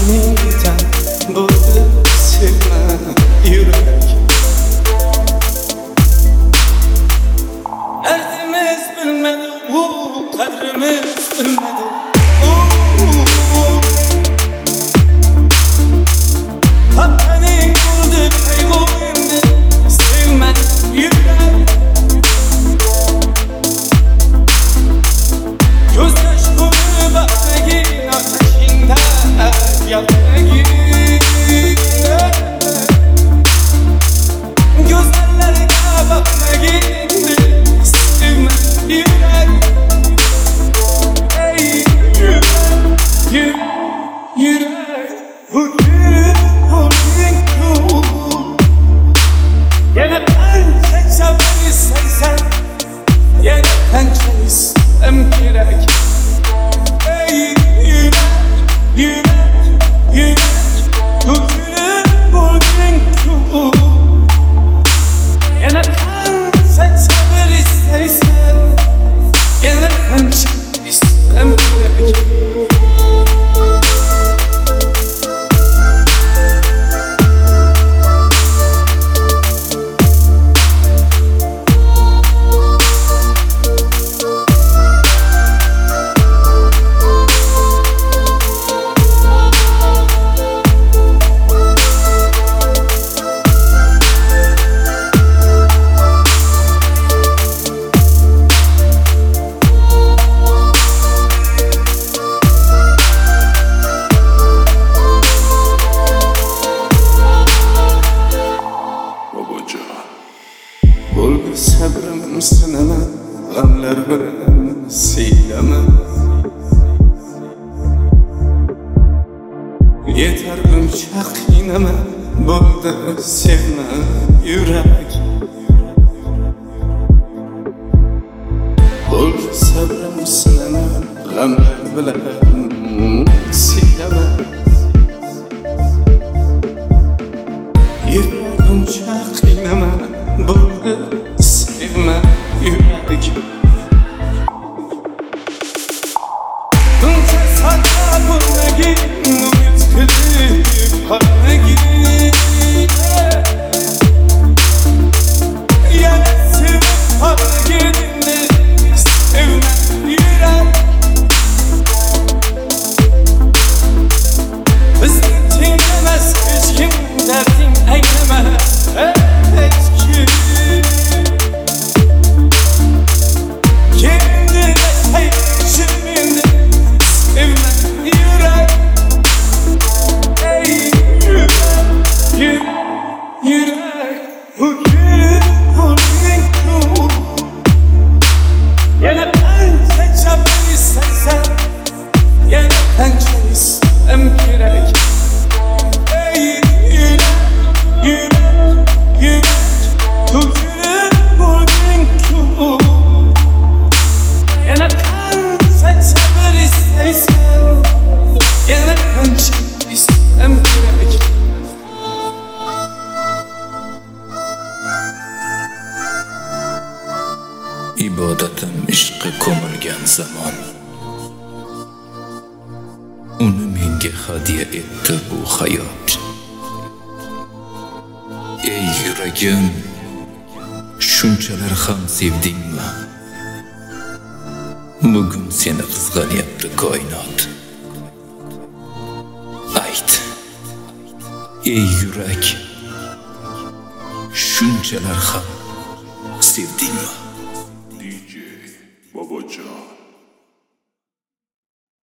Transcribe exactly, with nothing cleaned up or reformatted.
mendan bo'ldi sevma yurak. Derdimiz bilmedi, u qadrimiz bilmedi. Hakkani buldu kaygımdı, sevme yürek. Gözyaş dolu bakmagin ateşinde yakmagin. Gözlerine bakmagin, sevme yürek. Ey yürek, yürek, yürek. Bugün holding cool. Yine ben çeksem beni sevsen, yine ben çeksem gerek. Ey yürek, yürek, yürek. Bugün holding cool. Yine ben çeksem beni sevsen, yine ben çeksem gerek. Bo'ldi sabrim sinama, g'amlar bilan siylama. Yetar buncha qiynama, bo'ldi sevma yurak. Bo'ldi sabrim sinama, g'amlar bilan siylama. Yetar buncha qiynama, bo'ldi sevma yurak. Buncha sana bo'lmagin, umid qilib qolmagin. Yana sevib qolmaginni sevma yurak. Bizni tinglamas hech kim, darding anglamas hech kim. Kendine sevşimini sevme yürek. Ey yürek, yürek, yürek. Bugün holding cool. Yine ben çeksem beni sevsen, yine ben çeksem gerek. Ey yürek, yürek, yürek. Bugün holding cool. Yine ben çeksem beni sevsen, yine ben çeksem gerek. İbadetim ishqqa ko'milgan zamon, uni menga hadya etdi bu hayot. Ey yuragim, shunchalar ham sevdingmi? Bugun seni qizg'anyapti koinot. Ayt, ey yurak, shunchalar ham sevdingmi?